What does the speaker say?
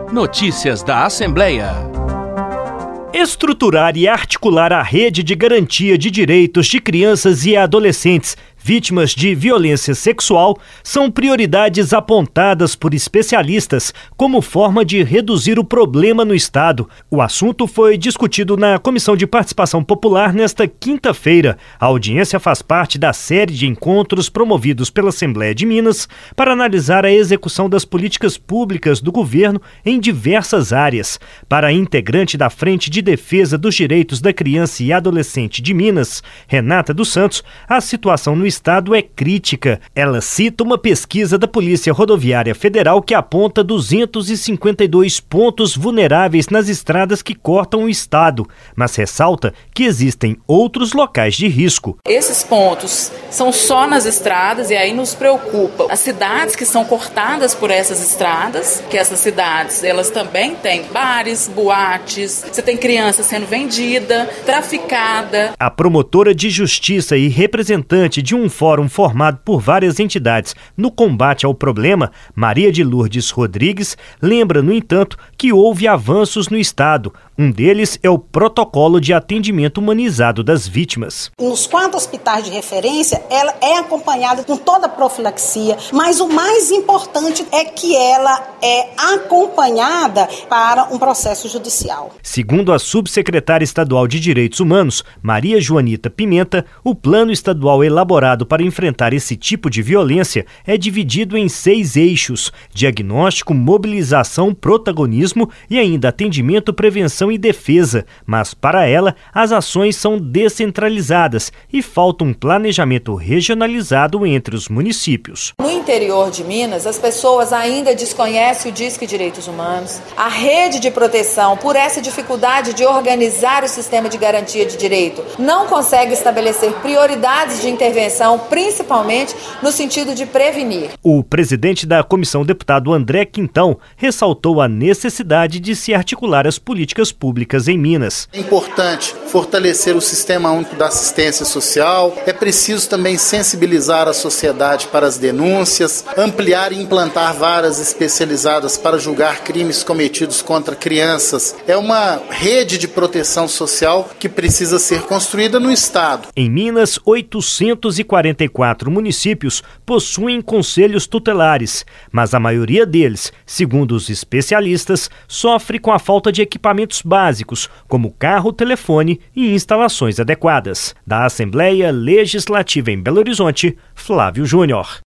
Notícias da Assembleia. Estruturar e articular a rede de garantia de direitos de crianças e adolescentes vítimas de violência sexual são prioridades apontadas por especialistas como forma de reduzir o problema no Estado. O assunto foi discutido na Comissão de Participação Popular nesta quinta-feira. A audiência faz parte da série de encontros promovidos pela Assembleia de Minas para analisar a execução das políticas públicas do governo em diversas áreas. Para a integrante da Frente de Defesa dos Direitos da Criança e Adolescente de Minas, Renata dos Santos, a situação no Estado é crítica. Ela cita uma pesquisa da Polícia Rodoviária Federal que aponta 252 pontos vulneráveis nas estradas que cortam o Estado, mas ressalta que existem outros locais de risco. Esses pontos são só nas estradas e aí nos preocupa as cidades que são cortadas por essas estradas, que essas cidades elas também têm bares, boates, você tem criança sendo vendida, traficada. A promotora de justiça e representante de um fórum formado por várias entidades no combate ao problema, Maria de Lourdes Rodrigues, lembra, no entanto, que houve avanços no Estado. Um deles é o protocolo de atendimento humanizado das vítimas. Nos 4 hospitais de referência, ela é acompanhada com toda a profilaxia, mas o mais importante é que ela é acompanhada para um processo judicial. Segundo a subsecretária estadual de Direitos Humanos, Maria Joanita Pimenta, o plano estadual elaborado para enfrentar esse tipo de violência é dividido em 6 eixos: diagnóstico, mobilização, protagonismo e ainda atendimento, prevenção e defesa. Mas para ela, as ações são descentralizadas e falta um planejamento regionalizado entre os municípios. No interior de Minas, as pessoas ainda desconhecem o Disque Direitos Humanos. A rede de proteção, por essa dificuldade de organizar o sistema de garantia de direito, não consegue estabelecer prioridades de intervenção, principalmente no sentido de prevenir. O presidente da comissão, deputado André Quintão, ressaltou a necessidade de se articular as políticas públicas em Minas. É importante fortalecer o Sistema Único da Assistência Social, é preciso também sensibilizar a sociedade para as denúncias, ampliar e implantar varas especializadas para julgar crimes cometidos contra crianças. É uma rede de proteção social que precisa ser construída no Estado. Em Minas, 844 municípios possuem conselhos tutelares, mas a maioria deles, segundo os especialistas, sofre com a falta de equipamentos básicos, como carro, telefone e instalações adequadas. Da Assembleia Legislativa em Belo Horizonte, Flávio Júnior.